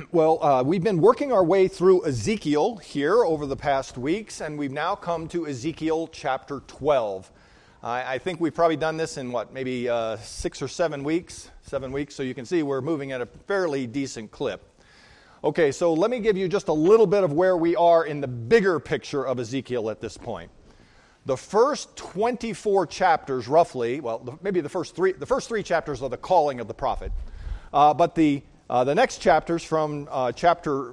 Well, we've been working our way through Ezekiel here over the past weeks, and we've now come to Ezekiel chapter 12. I think we've probably done this in, maybe 6 or 7 weeks? 7 weeks, so you can see we're moving at a fairly decent clip. Okay, so let me give you just a little bit of where we are in the bigger picture of Ezekiel at this point. The first 24 chapters, roughly, maybe the first three chapters are the calling of the prophet, but the next chapters from chapter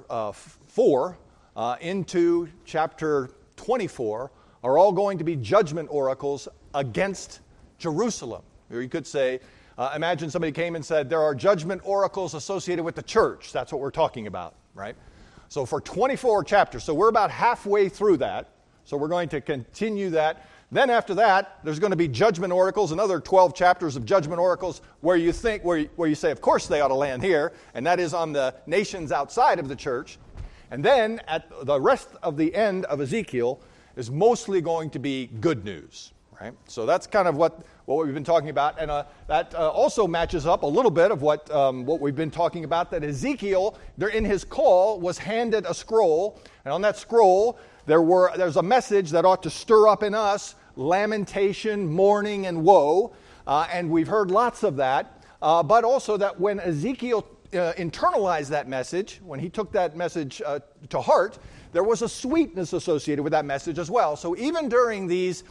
4 into chapter 24 are all going to be judgment oracles against Jerusalem. Or you could say, imagine somebody came and said, there are judgment oracles associated with the church. That's what we're talking about, right? So for 24 chapters, so we're about halfway through that. So we're going to continue that. Then after that, there's going to be judgment oracles, another 12 chapters of judgment oracles where you say, of course they ought to land here, and that is on the nations outside of the church. And then at the rest of the end of Ezekiel is mostly going to be good news, right? So that's kind of what we've been talking about, and that also matches up a little bit of what we've been talking about, that Ezekiel, in his call, was handed a scroll, and on that scroll, there's a message that ought to stir up in us lamentation, mourning, and woe. And we've heard lots of that. But also that when Ezekiel internalized that message, when he took that message to heart, there was a sweetness associated with that message as well. So even during these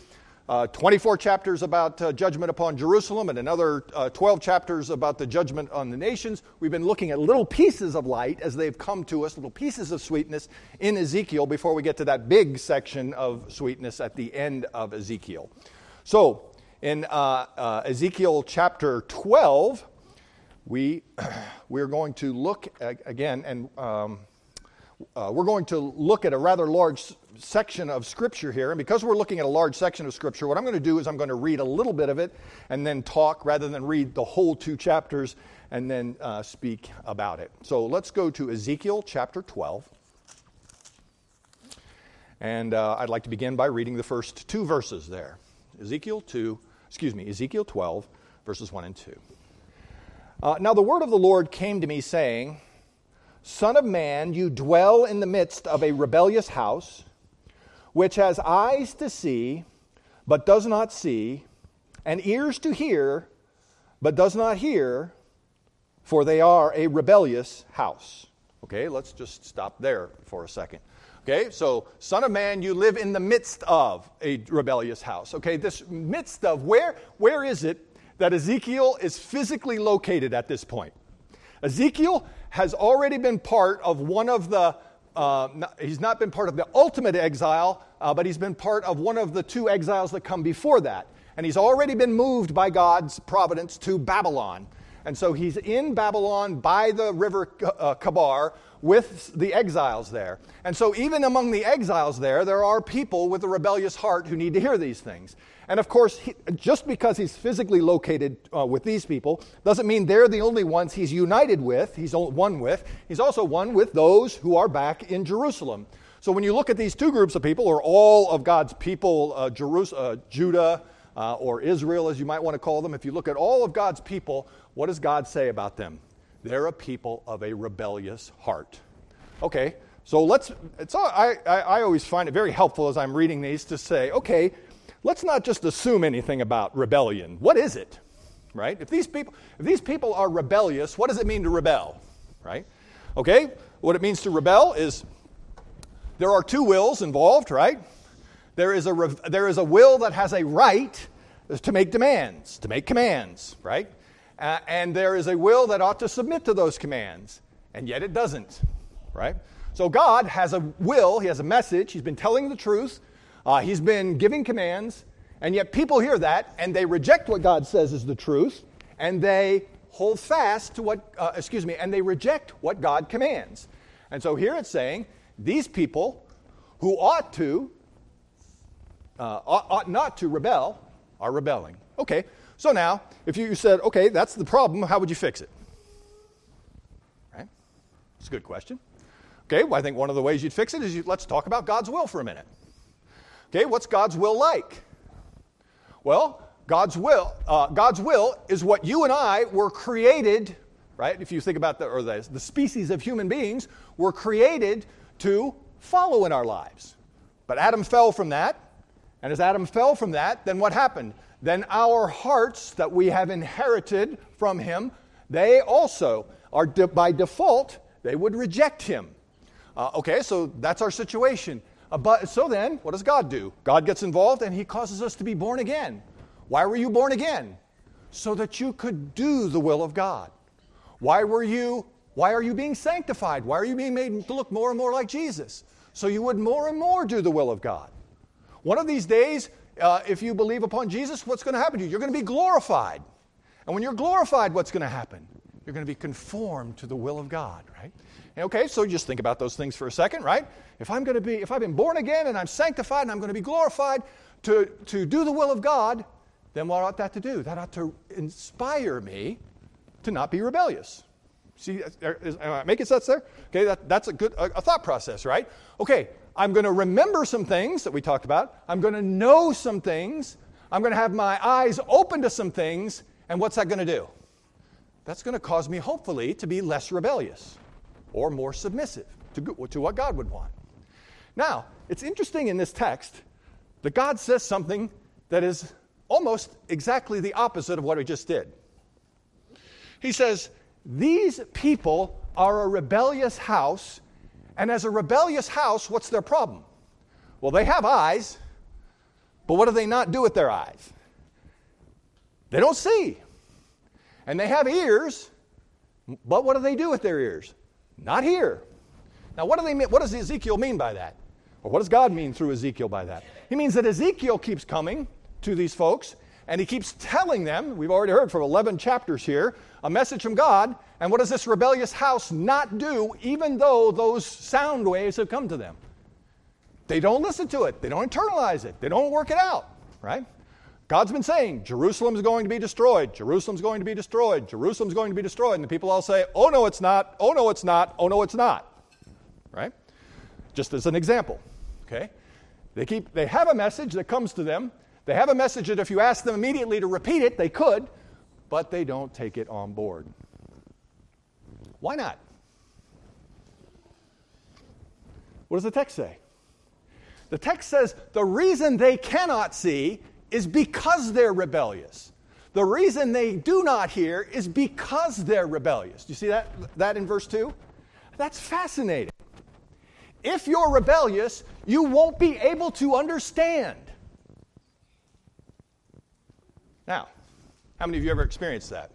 24 chapters about judgment upon Jerusalem and another 12 chapters about the judgment on the nations, we've been looking at little pieces of light as they've come to us, little pieces of sweetness in Ezekiel before we get to that big section of sweetness at the end of Ezekiel. So in Ezekiel chapter 12, we're going to look again, and we're going to look at a rather large section of Scripture here. And because we're looking at a large section of Scripture, what I'm going to do is I'm going to read a little bit of it and then talk rather than read the whole 2 chapters and then speak about it. So let's go to Ezekiel chapter 12. And I'd like to begin by reading the first 2 verses there. Ezekiel 12, verses 1 and 2. Now the word of the Lord came to me, saying, Son of man, you dwell in the midst of a rebellious house, which has eyes to see, but does not see, and ears to hear, but does not hear, for they are a rebellious house. Okay, let's just stop there for a second. Okay, so, son of man, you live in the midst of a rebellious house. Okay, this midst of, where is it that Ezekiel is physically located at this point? Ezekiel has already been part of one of the he's not been part of the ultimate exile, but he's been part of one of the 2 exiles that come before that. And he's already been moved by God's providence to Babylon. And so he's in Babylon by the river Kabar with the exiles there. And so even among the exiles there are people with a rebellious heart who need to hear these things. And of course, just because he's physically located with these people doesn't mean they're the only ones he's united with, he's one with. He's also one with those who are back in Jerusalem. So when you look at these 2 groups of people, or all of God's people, Judah, or Israel as you might want to call them, if you look at all of God's people, what does God say about them? They're a people of a rebellious heart. Okay, so I always find it very helpful as I'm reading these to say, okay, let's not just assume anything about rebellion. What is it, right? If these people are rebellious, what does it mean to rebel, right? Okay, what it means to rebel is there are 2 wills involved, right? There is a will that has a right to make demands, to make commands, right? And there is a will that ought to submit to those commands, and yet it doesn't, right? So God has a will, he has a message, he's been telling the truth, he's been giving commands, and yet people hear that, and they reject what God says is the truth, and they hold fast to and they reject what God commands. And so here it's saying, these people who ought not to rebel are rebelling. Okay, so now, if you said, okay, that's the problem, how would you fix it? Right? That's a good question. Okay, well, I think one of the ways you'd fix it is let's talk about God's will for a minute. Okay, what's God's will like? Well, God's will is what you and I were created, right? If you think about the species of human beings were created to follow in our lives. But Adam fell from that. And as Adam fell from that, then what happened? Then our hearts that we have inherited from him, they also are, by default, they would reject him. Okay, so that's our situation. So then, what does God do? God gets involved and he causes us to be born again. Why were you born again? So that you could do the will of God. Why are you being sanctified? Why are you being made to look more and more like Jesus? So you would more and more do the will of God. One of these days, if you believe upon Jesus, what's going to happen to you? You're going to be glorified. And when you're glorified, what's going to happen? You're going to be conformed to the will of God, right? Okay, so just think about those things for a second, right? If I've been born again and I'm sanctified and I'm going to be glorified to do the will of God, then what ought that to do? That ought to inspire me to not be rebellious. See, am I making sense there? Okay, that's a good thought process, right? Okay, I'm going to remember some things that we talked about. I'm going to know some things. I'm going to have my eyes open to some things. And what's that going to do? That's going to cause me, hopefully, to be less rebellious or more submissive to what God would want. Now, it's interesting in this text that God says something that is almost exactly the opposite of what he just did. He says, these people are a rebellious house, and as a rebellious house, what's their problem? Well, they have eyes, but what do they not do with their eyes? They don't see. And they have ears, but what do they do with their ears? Not hear. Now, what does Ezekiel mean by that? Or what does God mean through Ezekiel by that? He means that Ezekiel keeps coming to these folks, and he keeps telling them, we've already heard from 11 chapters here, a message from God, and what does this rebellious house not do, even though those sound waves have come to them? They don't listen to it. They don't internalize it. They don't work it out, right? God's been saying, Jerusalem's going to be destroyed. Jerusalem's going to be destroyed. Jerusalem's going to be destroyed. And the people all say, oh, no, it's not. Oh, no, it's not. Oh, no, it's not. Right? Just as an example, okay? They have a message that comes to them. They have a message that if you ask them immediately to repeat it, they could, but they don't take it on board. Why not? What does the text say? The text says the reason they cannot see is because they're rebellious. The reason they do not hear is because they're rebellious. Do you see that in verse 2? That's fascinating. If you're rebellious, you won't be able to understand. Now, how many of you ever experienced that?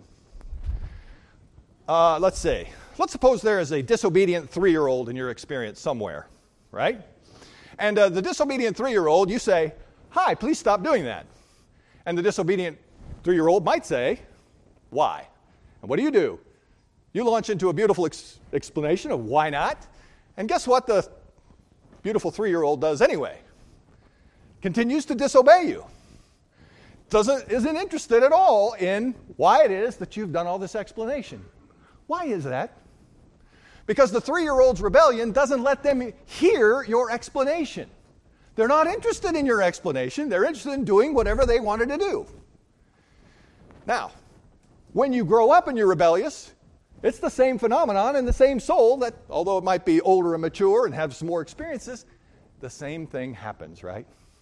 Let's suppose there is a disobedient 3-year-old in your experience somewhere, right? And the disobedient 3-year-old, you say, hi, please stop doing that. And the disobedient 3-year-old might say, why? And what do? You launch into a beautiful explanation of why not. And guess what the beautiful 3-year-old does anyway? Continues to disobey you. Isn't interested at all in why it is that you've done all this explanation. Why is that? Because the 3-year-old's rebellion doesn't let them hear your explanation. They're not interested in your explanation. They're interested in doing whatever they wanted to do. Now, when you grow up and you're rebellious, it's the same phenomenon in the same soul that, although it might be older and mature and have some more experiences, the same thing happens, right?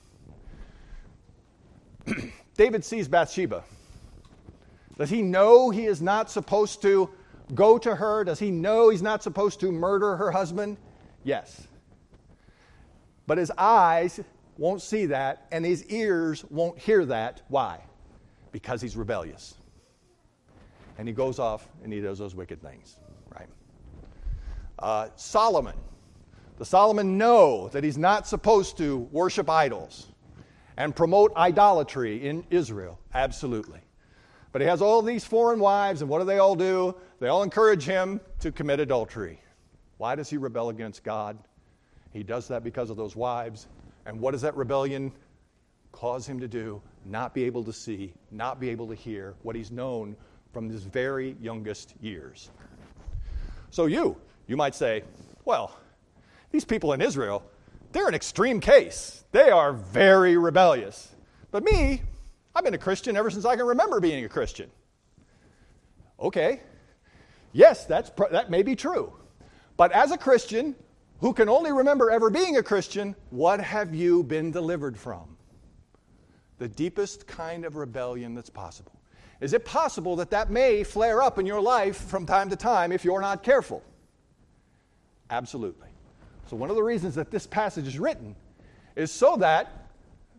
David sees Bathsheba. Does he know he is not supposed to go to her? Does he know he's not supposed to murder her husband? Yes. But his eyes won't see that, and his ears won't hear that. Why? Because he's rebellious. And he goes off and he does those wicked things, right? Solomon. Does Solomon know that he's not supposed to worship idols and promote idolatry in Israel? Absolutely. But he has all these foreign wives, and what do? They all encourage him to commit adultery. Why does he rebel against God? He does that because of those wives. And what does that rebellion cause him to do? Not be able to see, not be able to hear what he's known from his very youngest years. So you might say, well, these people in Israel, they're an extreme case. They are very rebellious. But me, I've been a Christian ever since I can remember being a Christian. Okay. Yes, that may be true. But as a Christian who can only remember ever being a Christian, what have you been delivered from? The deepest kind of rebellion that's possible. Is it possible that may flare up in your life from time to time if you're not careful? Absolutely. So one of the reasons that this passage is written is so that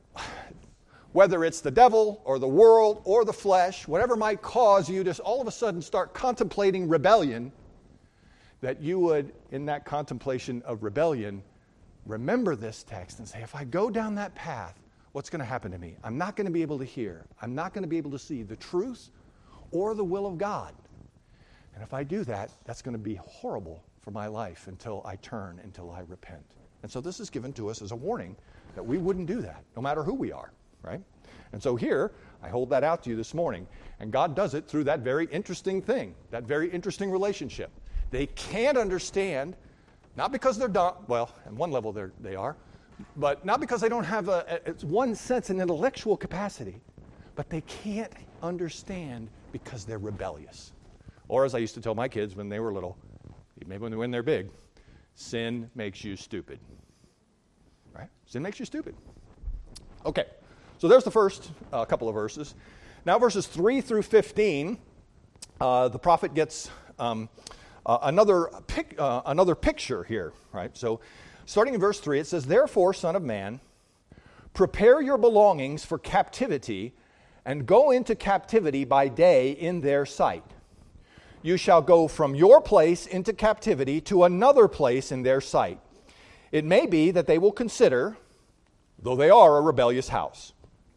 whether it's the devil or the world or the flesh, whatever might cause you to all of a sudden start contemplating rebellion, that you would, in that contemplation of rebellion, remember this text and say, if I go down that path, what's going to happen to me? I'm not going to be able to hear. I'm not going to be able to see the truth or the will of God. And if I do that, that's going to be horrible for my life until I turn, until I repent. And so this is given to us as a warning that we wouldn't do that, no matter who we are, right? And so here, I hold that out to you this morning. And God does it through that very interesting thing, that very interesting relationship. They can't understand, not because they're dumb, well, at one level they are, but not because they don't have one sense, an intellectual capacity, but they can't understand because they're rebellious. Or as I used to tell my kids when they were little, maybe when they're big, sin makes you stupid. Right? Sin makes you stupid. Okay, so there's the first couple of verses. Now verses 3 through 15, the prophet gets another picture here, right? So starting in verse 3, it says, "Therefore, Son of Man, prepare your belongings for captivity, and go into captivity by day in their sight. You shall go from your place into captivity to another place in their sight. It may be that they will consider, though they are a rebellious house.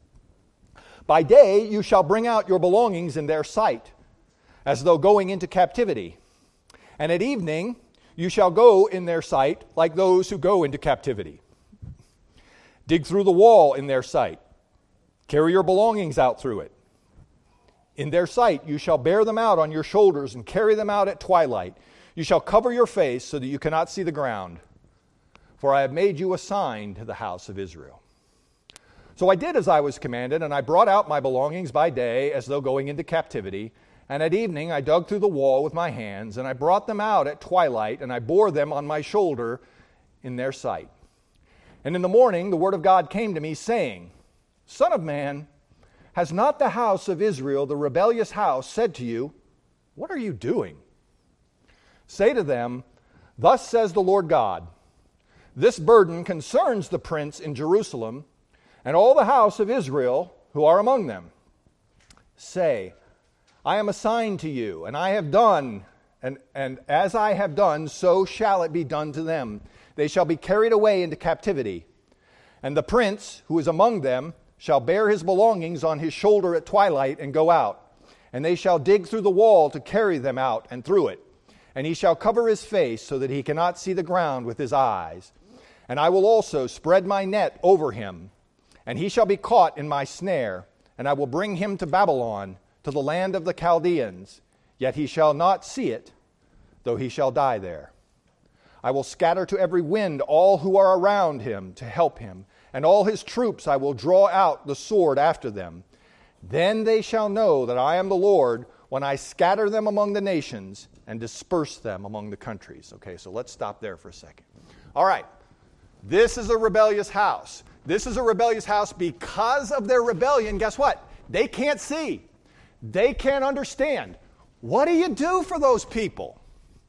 By day you shall bring out your belongings in their sight, as though going into captivity. And at evening you shall go in their sight like those who go into captivity. Dig through the wall in their sight. Carry your belongings out through it. In their sight you shall bear them out on your shoulders and carry them out at twilight. You shall cover your face so that you cannot see the ground. For I have made you a sign to the house of Israel. So I did as I was commanded, and I brought out my belongings by day as though going into captivity. And at evening I dug through the wall with my hands, and I brought them out at twilight, and I bore them on my shoulder in their sight. And in the morning the word of God came to me, saying, Son of man, has not the house of Israel, the rebellious house, said to you, What are you doing? Say to them, Thus says the Lord God, This burden concerns the prince in Jerusalem, and all the house of Israel who are among them. Say, I am assigned to you, and I have done, and as I have done, so shall it be done to them. They shall be carried away into captivity. And the prince who is among them shall bear his belongings on his shoulder at twilight and go out. And they shall dig through the wall to carry them out and through it. And he shall cover his face so that he cannot see the ground with his eyes. And I will also spread my net over him. And he shall be caught in my snare. And I will bring him to Babylon, to the land of the Chaldeans. Yet he shall not see it, though he shall die there. I will scatter to every wind all who are around him to help him. And all his troops I will draw out the sword after them. Then they shall know that I am the Lord when I scatter them among the nations and disperse them among the countries. Okay, so let's stop there for a second. All right, this is a rebellious house. This is a rebellious house because of their rebellion. Guess what? They can't see. They can't understand. What do you do for those people?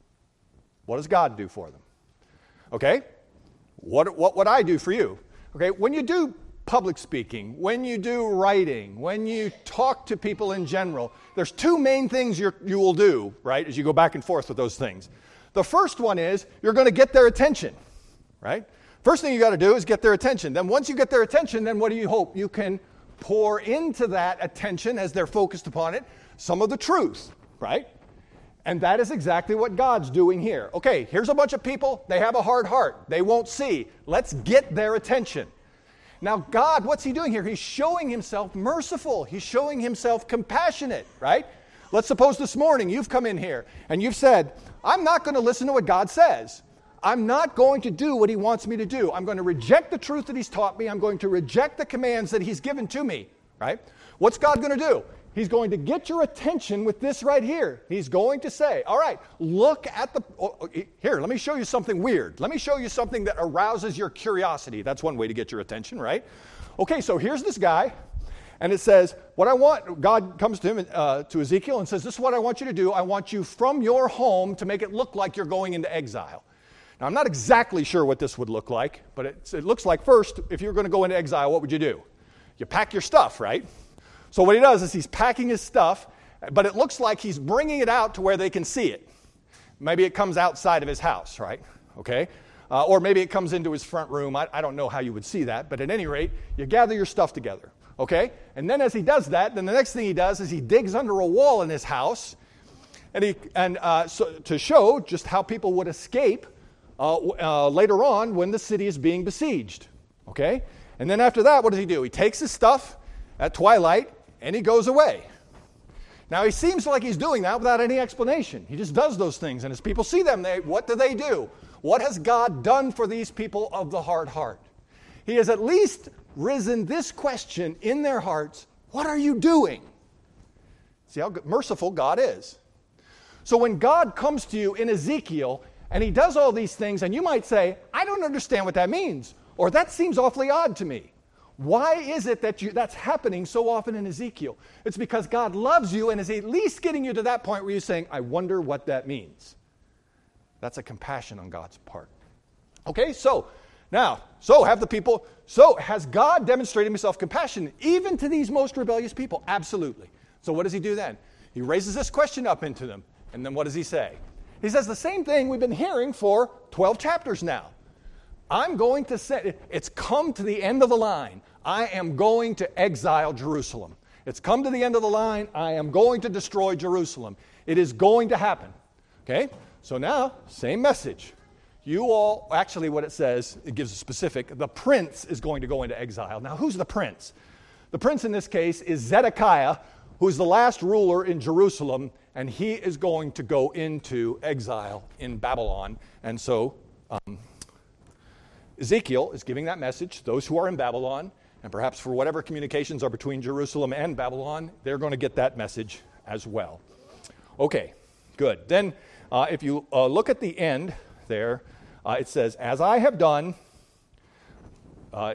What does God do for them? Okay, what would I do for you? Okay, when you do public speaking, when you do writing, when you talk to people in general, there's two main things you will do, right, as you go back and forth with those things. The first one is you're going to get their attention, right? First thing you got to do is get their attention. Then once you get their attention, then what do you hope? You can pour into that attention as they're focused upon it some of the truth, right? And that is exactly what God's doing here. Okay, here's a bunch of people. They have a hard heart. They won't see. Let's get their attention. Now, God, what's he doing here? He's showing himself merciful. He's showing himself compassionate, right? Let's suppose this morning you've come in here and you've said, I'm not going to listen to what God says. I'm not going to do what he wants me to do. I'm going to reject the truth that he's taught me. I'm going to reject the commands that he's given to me, right? What's God going to do? He's going to get your attention with this right here. He's going to say, all right, look at here, let me show you something weird. Let me show you something that arouses your curiosity. That's one way to get your attention, right? Okay, so here's this guy, and it says, what I want, God comes to him, to Ezekiel, and says, this is what I want you to do. I want you from your home to make it look like you're going into exile. Now, I'm not exactly sure what this would look like, but it looks like first, if you're going to go into exile, what would you do? You pack your stuff, right? So what he does is he's packing his stuff, but it looks like he's bringing it out to where they can see it. Maybe it comes outside of his house, right? Okay? Or maybe it comes into his front room. I don't know how you would see that, but at any rate, you gather your stuff together, okay? And then as he does that, then the next thing he does is he digs under a wall in his house, so to show just how people would escape later on when the city is being besieged, okay? And then after that, what does he do? He takes his stuff at twilight, and he goes away. Now, he seems like he's doing that without any explanation. He just does those things, and as people see them, what do they do? What has God done for these people of the hard heart? He has at least risen this question in their hearts, what are you doing? See how merciful God is. So when God comes to you in Ezekiel, and he does all these things, and you might say, I don't understand what that means, or that seems awfully odd to me. Why is it that that's happening so often in Ezekiel? It's because God loves you and is at least getting you to that point where you're saying, I wonder what that means. That's a compassion on God's part. Okay, so has God demonstrated himself compassion even to these most rebellious people? Absolutely. So what does he do then? He raises this question up into them, and then what does he say? He says the same thing we've been hearing for 12 chapters now. I'm going to say, it's come to the end of the line. I am going to exile Jerusalem. It's come to the end of the line. I am going to destroy Jerusalem. It is going to happen. Okay? So now, same message. You all, actually what it says, it gives a specific, the prince is going to go into exile. Now, who's the prince? The prince in this case is Zedekiah, who's the last ruler in Jerusalem, and he is going to go into exile in Babylon. And so, Ezekiel is giving that message to those who are in Babylon, and perhaps for whatever communications are between Jerusalem and Babylon, they're going to get that message as well. Okay, good. Then if you look at the end there, it says, as I have done, all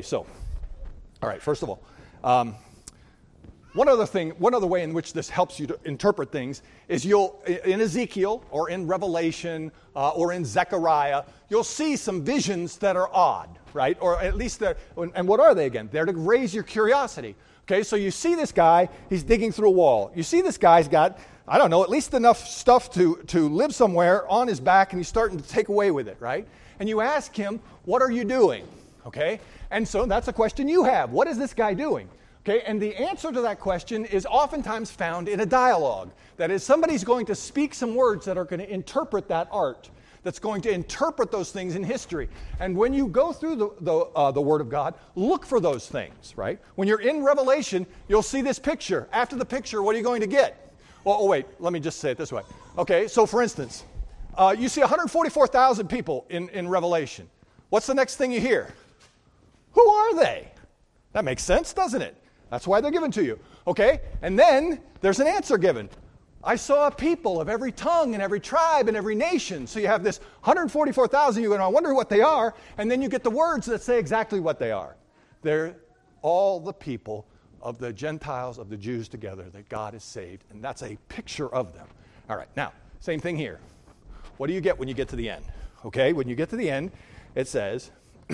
right, first of all, one other way in which this helps you to interpret things is in Ezekiel or in Revelation or in Zechariah, you'll see some visions that are odd, right? Or at least and what are they again? They're to raise your curiosity. Okay, so you see this guy, he's digging through a wall. You see this guy's got, I don't know, at least enough stuff to live somewhere on his back, and he's starting to take away with it, right? And you ask him, what are you doing? Okay, and so that's a question you have. What is this guy doing? Okay, and the answer to that question is oftentimes found in a dialogue. That is, somebody's going to speak some words that are going to interpret that art, that's going to interpret those things in history. And when you go through the Word of God, look for those things, right? When you're in Revelation, you'll see this picture. After the picture, what are you going to get? Oh, wait, let me just say it this way. Okay, so for instance, you see 144,000 people in Revelation. What's the next thing you hear? Who are they? That makes sense, doesn't it? That's why they're given to you. Okay? And then there's an answer given. I saw a people of every tongue and every tribe and every nation. So you have this 144,000. You're going to wonder what they are. And then you get the words that say exactly what they are. They're all the people of the Gentiles, of the Jews together that God has saved. And that's a picture of them. All right. Now, same thing here. What do you get when you get to the end? Okay? When you get to the end, it says...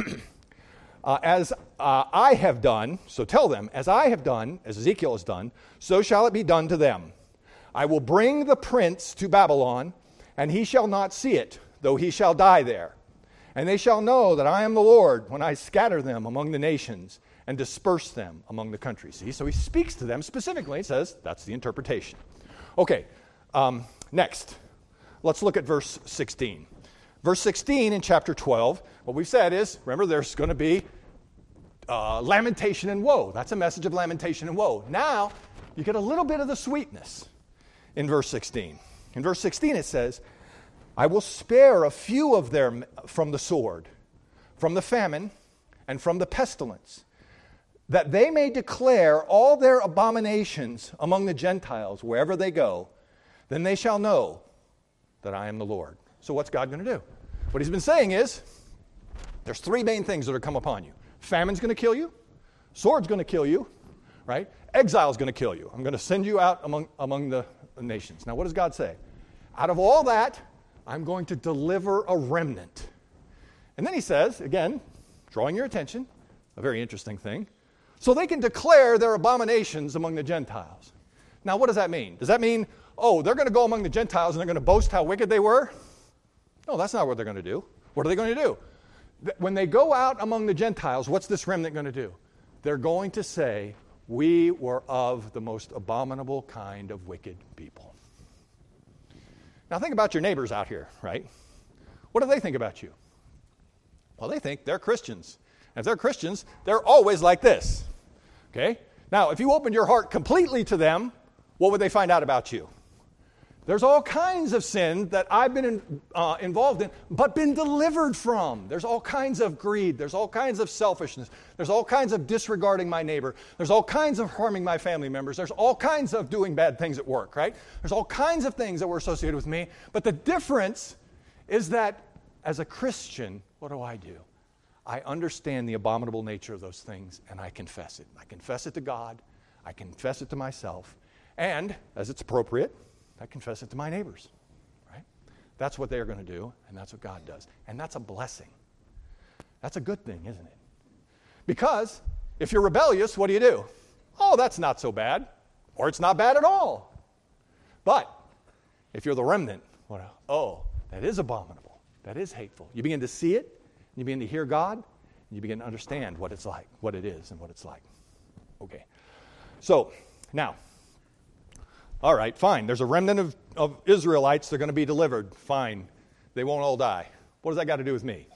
as I have done, so tell them, as I have done, as Ezekiel has done, so shall it be done to them. I will bring the prince to Babylon, and he shall not see it, though he shall die there. And they shall know that I am the Lord when I scatter them among the nations and disperse them among the countries. See, so he speaks to them specifically. He says, that's the interpretation. Okay, next, let's look at verse 16. Verse 16 in chapter 12, what we've said is, remember, there's going to be lamentation and woe. That's a message of lamentation and woe. Now, you get a little bit of the sweetness in verse 16. In verse 16 it says, I will spare a few of them from the sword, from the famine, and from the pestilence. that they may declare all their abominations among the Gentiles wherever they go, then they shall know that I am the Lord. So what's God going to do? What he's been saying is, there's three main things that are come upon you. Famine's going to kill you. Sword's going to kill you. Right? Exile's going to kill you. I'm going to send you out among the nations. Now, what does God say? Out of all that, I'm going to deliver a remnant. And then he says, again, drawing your attention, a very interesting thing, so they can declare their abominations among the Gentiles. Now, what does that mean? Does that mean, oh, they're going to go among the Gentiles and they're going to boast how wicked they were? No, that's not what they're going to do. What are they going to do? When they go out among the Gentiles, what's this remnant going to do? They're going to say, we were of the most abominable kind of wicked people. Now think about your neighbors out here, right? What do they think about you? Well, they think they're Christians. And if they're Christians, they're always like this. Okay? Now, if you opened your heart completely to them, what would they find out about you? There's all kinds of sin that I've been involved in, but been delivered from. There's all kinds of greed. There's all kinds of selfishness. There's all kinds of disregarding my neighbor. There's all kinds of harming my family members. There's all kinds of doing bad things at work, right? There's all kinds of things that were associated with me. But the difference is that as a Christian, what do? I understand the abominable nature of those things, and I confess it. I confess it to God. I confess it to myself. And, as it's appropriate, I confess it to my neighbors, right? That's what they're going to do, and that's what God does. And that's a blessing. That's a good thing, isn't it? Because if you're rebellious, what do? Oh, that's not so bad. Or it's not bad at all. But if you're the remnant, that is abominable. That is hateful. You begin to see it, and you begin to hear God, and you begin to understand what it's like, what it is, and what it's like. Okay. So, now, all right, fine. There's a remnant of Israelites. They're going to be delivered. Fine. They won't all die. What does that got to do with me?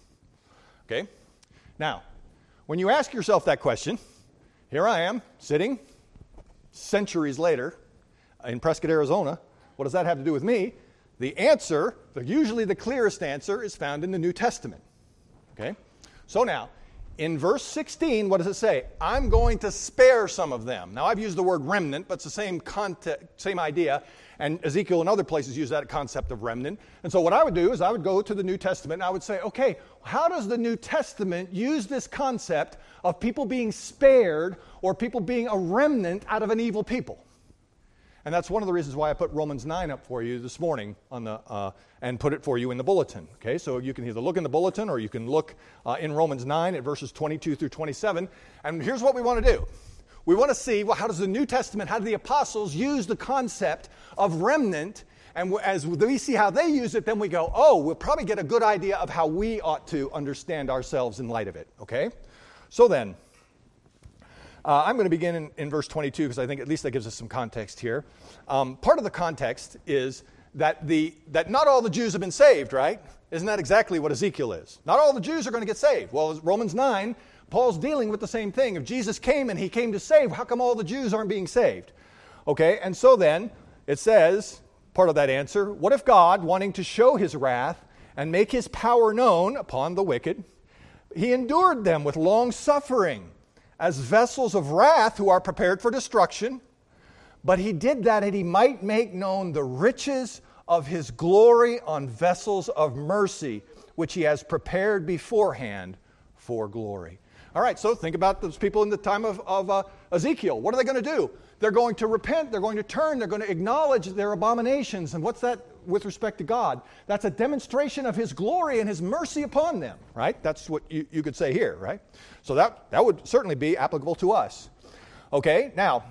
Okay? Now, when you ask yourself that question, here I am, sitting centuries later in Prescott, Arizona. What does that have to do with me? The answer, usually the clearest answer, is found in the New Testament. Okay? So now, in verse 16, what does it say? I'm going to spare some of them. Now, I've used the word remnant, but it's the same idea. And Ezekiel and other places use that concept of remnant. And so what I would do is I would go to the New Testament and I would say, okay, how does the New Testament use this concept of people being spared or people being a remnant out of an evil people? And that's one of the reasons why I put Romans 9 up for you this morning and put it for you in the bulletin. Okay, so you can either look in the bulletin or you can look in Romans 9 at verses 22 through 27. And here's what we want to do. We want to see, well, how does the New Testament, how do the apostles use the concept of remnant? And as we see how they use it, then we go, we'll probably get a good idea of how we ought to understand ourselves in light of it. Okay? So then, I'm going to begin in verse 22 because I think at least that gives us some context here. Part of the context is that not all the Jews have been saved, right? Isn't that exactly what Ezekiel is? Not all the Jews are going to get saved. Well, Romans 9, Paul's dealing with the same thing. If Jesus came and he came to save, how come all the Jews aren't being saved? Okay, and so then it says, part of that answer, what if God, wanting to show his wrath and make his power known upon the wicked, he endured them with long suffering, as vessels of wrath who are prepared for destruction, but he did that he might make known the riches of his glory on vessels of mercy, which he has prepared beforehand for glory. All right, so think about those people in the time of Ezekiel. What are they going to do? They're going to repent, they're going to turn, they're going to acknowledge their abominations. And what's that with respect to God? That's a demonstration of his glory and his mercy upon them, right? That's what you could say here, right? So that would certainly be applicable to us. Okay, now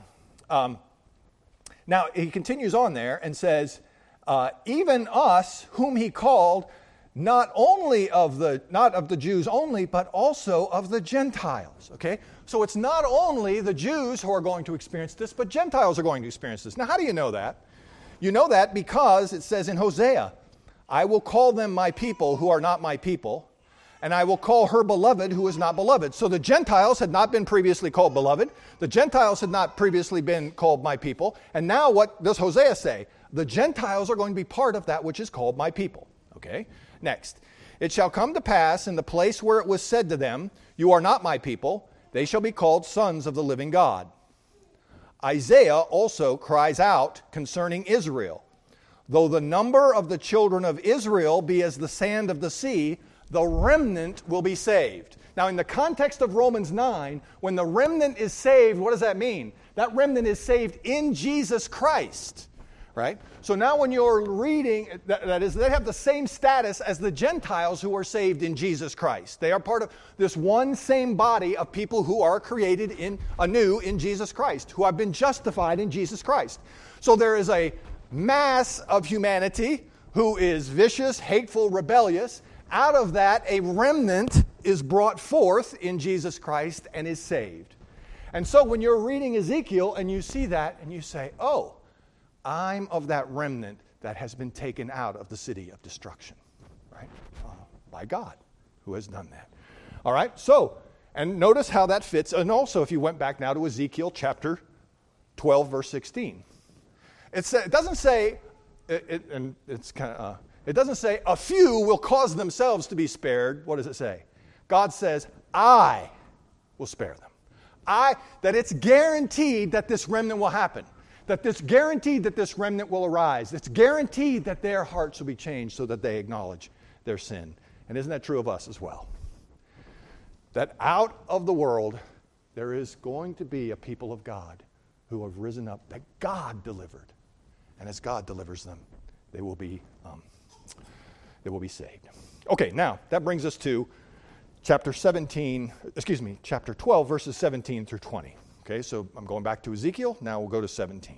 he continues on there and says, even us whom he called, not of the Jews only, but also of the Gentiles. Okay? So it's not only the Jews who are going to experience this, but Gentiles are going to experience this. Now, how do you know that? You know that because it says in Hosea, I will call them my people who are not my people, and I will call her beloved who is not beloved. So the Gentiles had not been previously called beloved. The Gentiles had not previously been called my people. And now what does Hosea say? The Gentiles are going to be part of that which is called my people. Okay? Next. It shall come to pass in the place where it was said to them, you are not my people, They shall be called sons of the living God. Isaiah also cries out concerning Israel. Though the number of the children of Israel be as the sand of the sea, the remnant will be saved. Now, in the context of Romans 9, when the remnant is saved, what does that mean? That remnant is saved in Jesus Christ, right? So now when you're reading, that is, they have the same status as the Gentiles who are saved in Jesus Christ. They are part of this one same body of people who are created anew in Jesus Christ, who have been justified in Jesus Christ. So there is a mass of humanity who is vicious, hateful, rebellious. Out of that, a remnant is brought forth in Jesus Christ and is saved. And so when you're reading Ezekiel and you see that and you say, oh, I'm of that remnant that has been taken out of the city of destruction, right? By God, who has done that. All right, so, and notice how that fits. And also, if you went back now to Ezekiel chapter 12, verse 16. It doesn't say, it doesn't say a few will cause themselves to be spared. What does it say? God says, I will spare them. That it's guaranteed that this remnant will happen. That it's guaranteed that this remnant will arise. It's guaranteed that their hearts will be changed so that they acknowledge their sin. And isn't that true of us as well? That out of the world, there is going to be a people of God who have risen up that God delivered. And as God delivers them, they will be saved. Okay, now that brings us to chapter 12, verses 17 through 20. Okay, so I'm going back to Ezekiel. Now we'll go to 17.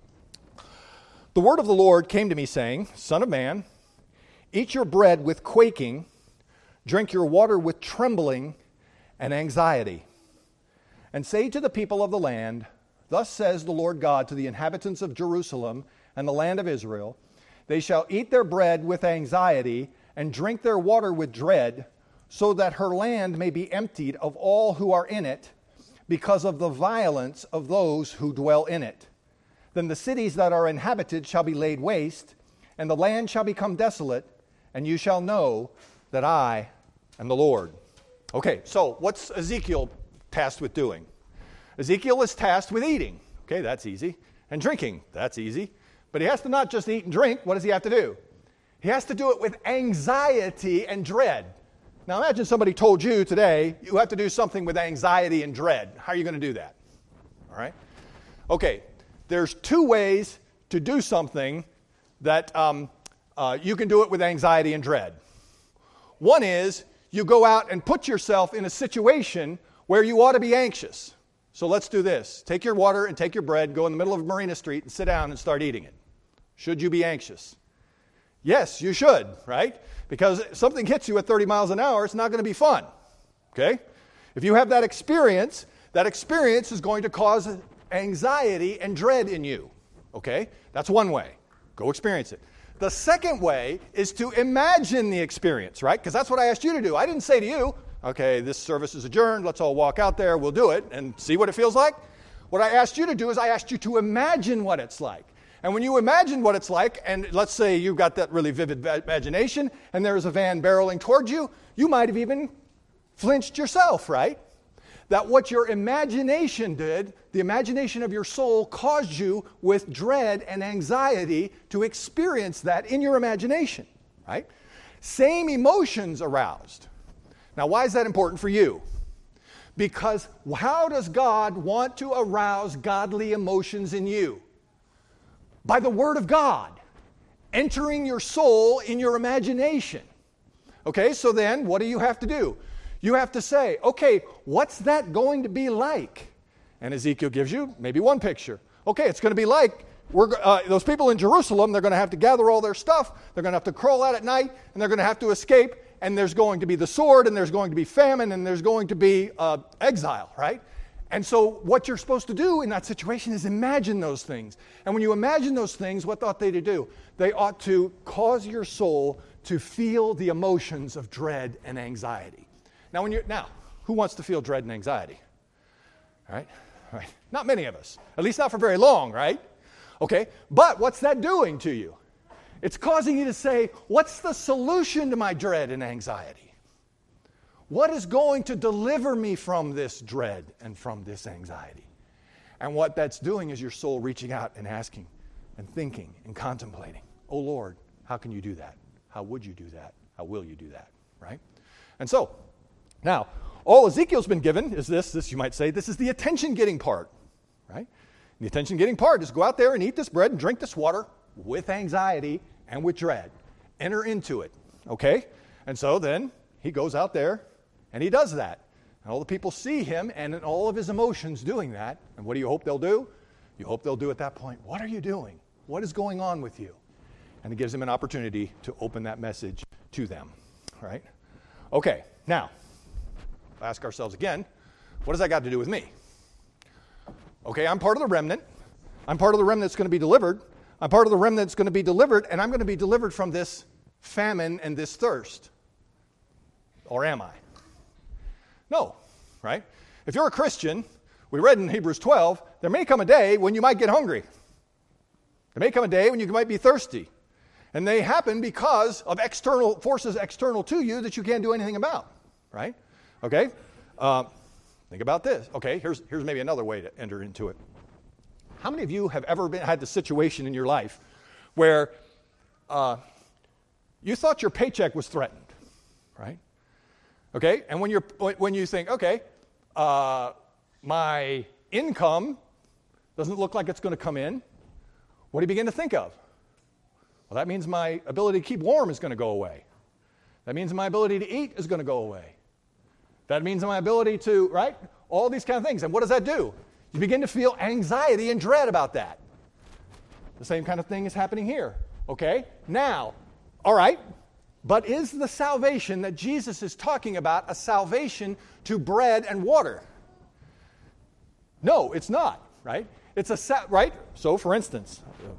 The word of the Lord came to me saying, Son of man, eat your bread with quaking, drink your water with trembling and anxiety, and say to the people of the land, Thus says the Lord God to the inhabitants of Jerusalem and the land of Israel, They shall eat their bread with anxiety and drink their water with dread, so that her land may be emptied of all who are in it, because of the violence of those who dwell in it. Then the cities that are inhabited shall be laid waste, and the land shall become desolate, and you shall know that I am the Lord. Okay, so what's Ezekiel tasked with doing? Ezekiel is tasked with eating. Okay, that's easy. And drinking, that's easy. But he has to not just eat and drink. What does he have to do? He has to do it with anxiety and dread. Now imagine somebody told you today, you have to do something with anxiety and dread. How are you going to do that? All right? Okay, there's two ways to do something that you can do it with anxiety and dread. One is you go out and put yourself in a situation where you ought to be anxious. So let's do this. Take your water and take your bread, go in the middle of Marina Street and sit down and start eating it. Should you be anxious? Yes, you should, right? Because if something hits you at 30 miles an hour, it's not going to be fun, okay? If you have that experience is going to cause anxiety and dread in you, okay? That's one way. Go experience it. The second way is to imagine the experience, right? Because that's what I asked you to do. I didn't say to you, okay, this service is adjourned, let's all walk out there, we'll do it, and see what it feels like. What I asked you to do is I asked you to imagine what it's like. And when you imagine what it's like, and let's say you've got that really vivid imagination, and there's a van barreling towards you, you might have even flinched yourself, right? That what your imagination did, the imagination of your soul caused you with dread and anxiety to experience that in your imagination, right? Same emotions aroused. Now, why is that important for you? Because how does God want to arouse godly emotions in you? By the Word of God, entering your soul in your imagination. Okay, so then what do you have to do? You have to say, okay, what's that going to be like? And Ezekiel gives you maybe one picture. Okay, it's going to be like those people in Jerusalem, they're going to have to gather all their stuff, they're going to have to crawl out at night, and they're going to have to escape, and there's going to be the sword, and there's going to be famine, and there's going to be exile, right? And so what you're supposed to do in that situation is imagine those things. And when you imagine those things, what ought they to do? They ought to cause your soul to feel the emotions of dread and anxiety. Now, who wants to feel dread and anxiety? All right? Not many of us. At least not for very long, right? Okay, but what's that doing to you? It's causing you to say, what's the solution to my dread and anxiety? What is going to deliver me from this dread and from this anxiety? And what that's doing is your soul reaching out and asking and thinking and contemplating, oh Lord, how can you do that? How would you do that? How will you do that? Right? And so, now, all Ezekiel's been given is this you might say, this is the attention-getting part. Right? The attention-getting part is go out there and eat this bread and drink this water with anxiety and with dread. Enter into it. Okay? And so then he goes out there and he does that. And all the people see him and in all of his emotions doing that. And what do you hope they'll do? You hope they'll do at that point, what are you doing? What is going on with you? And it gives them an opportunity to open that message to them. Right? Okay, now, ask ourselves again, what does that got to do with me? Okay, I'm part of the remnant. I'm part of the remnant that's going to be delivered. I'm part of the remnant that's going to be delivered, and I'm going to be delivered from this famine and this thirst. Or am I? No, right? If you're a Christian, we read in Hebrews 12, there may come a day when you might get hungry. There may come a day when you might be thirsty. And they happen because of external forces external to you that you can't do anything about, right? Okay? Think about this. Okay, here's maybe another way to enter into it. How many of you have ever had the situation in your life where you thought your paycheck was threatened, right? Okay, and when you think, okay, my income doesn't look like it's going to come in, what do you begin to think of? Well, that means my ability to keep warm is going to go away. That means my ability to eat is going to go away. That means my ability to, right? All these kind of things. And what does that do? You begin to feel anxiety and dread about that. The same kind of thing is happening here. Okay? Now, all right, but is the salvation that Jesus is talking about a salvation to bread and water? No, it's not, right? It's right? So, for instance,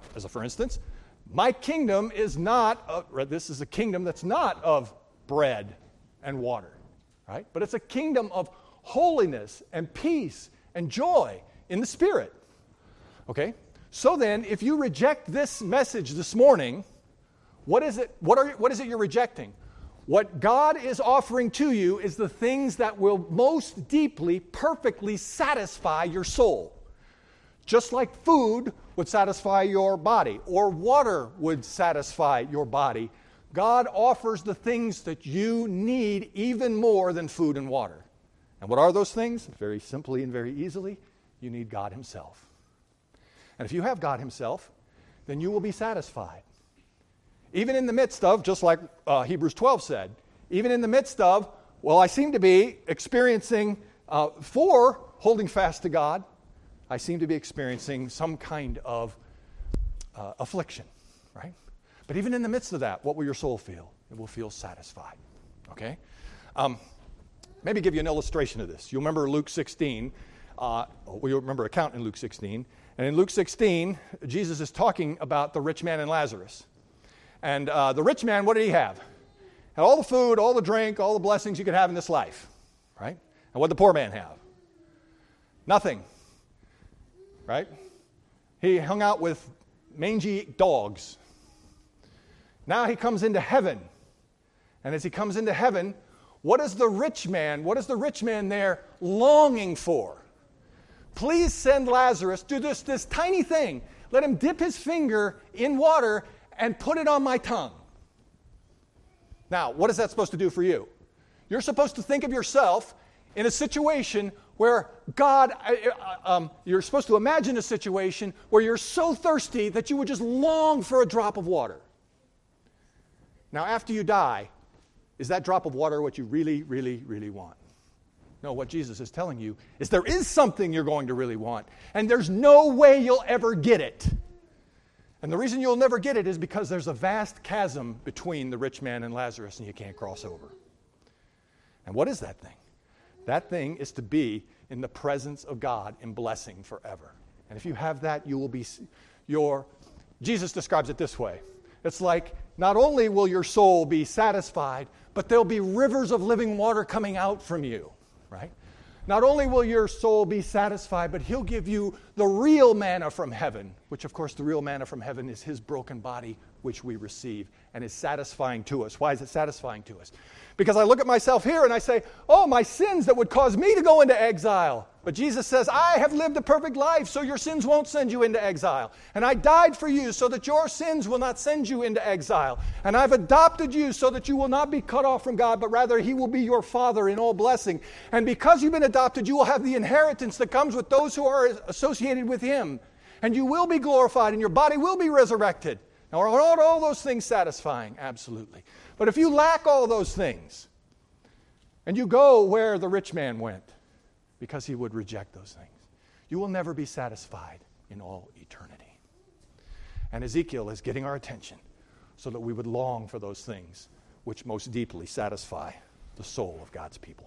my kingdom is not, this is a kingdom that's not of bread and water, right? But it's a kingdom of holiness and peace and joy in the Spirit. Okay? So then, if you reject this message this morning, what is it you're rejecting? What God is offering to you is the things that will most deeply, perfectly satisfy your soul. Just like food would satisfy your body, or water would satisfy your body, God offers the things that you need even more than food and water. And what are those things? Very simply and very easily, you need God Himself. And if you have God Himself, then you will be satisfied. Even in the midst of, just like Hebrews 12 said, even in the midst of, well, I seem to be experiencing, for holding fast to God, I seem to be experiencing some kind of affliction, right? But even in the midst of that, what will your soul feel? It will feel satisfied, okay? Maybe give you an illustration of this. You'll remember Luke 16. You'll remember account in Luke 16. And in Luke 16, Jesus is talking about the rich man and Lazarus. And the rich man, what did he have? Had all the food, all the drink, all the blessings you could have in this life, right? And what did the poor man have? Nothing, right? He hung out with mangy dogs. Now he comes into heaven. And as he comes into heaven, what is the rich man there longing for? Please send Lazarus, do this tiny thing. Let him dip his finger in water and put it on my tongue. Now, what is that supposed to do for you? You're supposed to think of yourself in a situation where you're supposed to imagine a situation where you're so thirsty that you would just long for a drop of water. Now, after you die, is that drop of water what you really, really, really want? No, what Jesus is telling you is there is something you're going to really want, and there's no way you'll ever get it. And the reason you'll never get it is because there's a vast chasm between the rich man and Lazarus, and you can't cross over. And what is that thing? That thing is to be in the presence of God in blessing forever. And if you have that, you will be Jesus describes it this way. It's like not only will your soul be satisfied, but there'll be rivers of living water coming out from you, right? Not only will your soul be satisfied, but He'll give you the real manna from heaven, which of course the real manna from heaven is His broken body which we receive and is satisfying to us. Why is it satisfying to us? Because I look at myself here and I say, oh, my sins that would cause me to go into exile. But Jesus says, I have lived a perfect life, so your sins won't send you into exile. And I died for you so that your sins will not send you into exile. And I've adopted you so that you will not be cut off from God, but rather He will be your Father in all blessing. And because you've been adopted, you will have the inheritance that comes with those who are associated with Him. And you will be glorified, and your body will be resurrected. Now, are all those things satisfying? Absolutely. But if you lack all those things, and you go where the rich man went, because he would reject those things, you will never be satisfied in all eternity. And Ezekiel is getting our attention so that we would long for those things which most deeply satisfy the soul of God's people.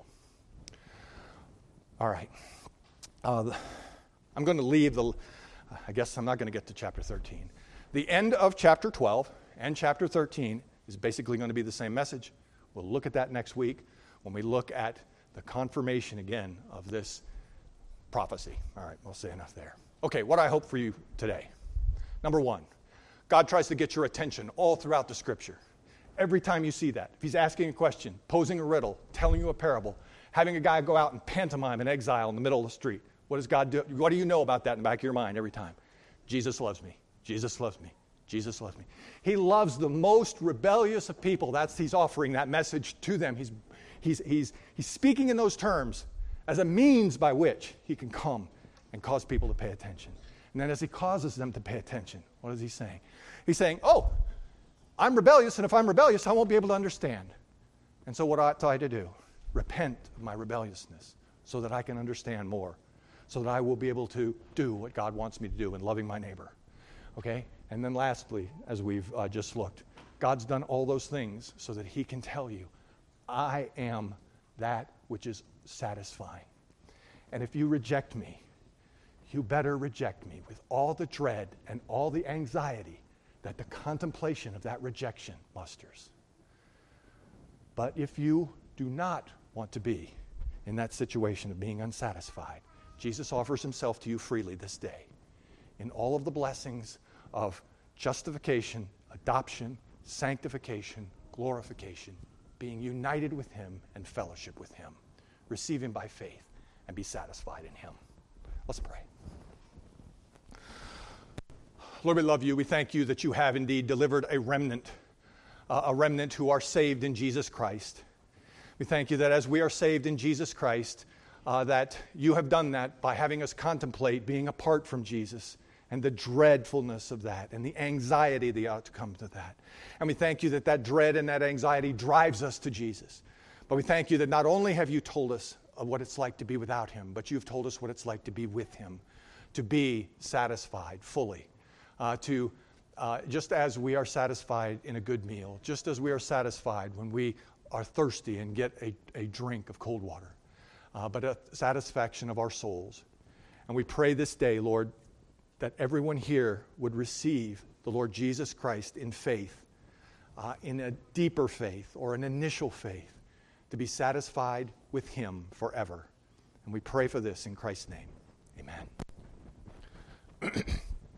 All right. I'm going to leave I guess I'm not going to get to chapter 13. The end of chapter 12 and chapter 13 is basically going to be the same message. We'll look at that next week when we look at the confirmation again of this prophecy. All right, we'll say enough there. Okay, what I hope for you today. Number one, God tries to get your attention all throughout the Scripture. Every time you see that, if He's asking a question, posing a riddle, telling you a parable, having a guy go out and pantomime in exile in the middle of the street, what does God do? What do you know about that in the back of your mind every time? Jesus loves me. Jesus loves me. Jesus loves me. He loves the most rebellious of people. He's offering that message to them. He's speaking in those terms as a means by which He can come and cause people to pay attention. And then as He causes them to pay attention, what is He saying? He's saying, oh, I'm rebellious, and if I'm rebellious, I won't be able to understand. And so what ought I to do? Repent of my rebelliousness so that I can understand more, so that I will be able to do what God wants me to do in loving my neighbor. Okay? And then lastly, as we've just looked, God's done all those things so that He can tell you, I am that which is satisfying. And if you reject me, you better reject me with all the dread and all the anxiety that the contemplation of that rejection musters. But if you do not want to be in that situation of being unsatisfied, Jesus offers Himself to you freely this day in all of the blessings of justification, adoption, sanctification, glorification, being united with Him and fellowship with Him. Receive Him by faith and be satisfied in Him. Let's pray. Lord, we love You. We thank You that You have indeed delivered a remnant who are saved in Jesus Christ. We thank You that as we are saved in Jesus Christ, that You have done that by having us contemplate being apart from Jesus and the dreadfulness of that and the anxiety that ought to come to that. And we thank You that that dread and that anxiety drives us to Jesus. But we thank You that not only have You told us of what it's like to be without Him, but You've told us what it's like to be with Him, to be satisfied fully, just as we are satisfied in a good meal, just as we are satisfied when we are thirsty and get a drink of cold water, but a satisfaction of our souls. And we pray this day, Lord, that everyone here would receive the Lord Jesus Christ in faith, in a deeper faith or an initial faith, to be satisfied with Him forever. And we pray for this in Christ's name. Amen.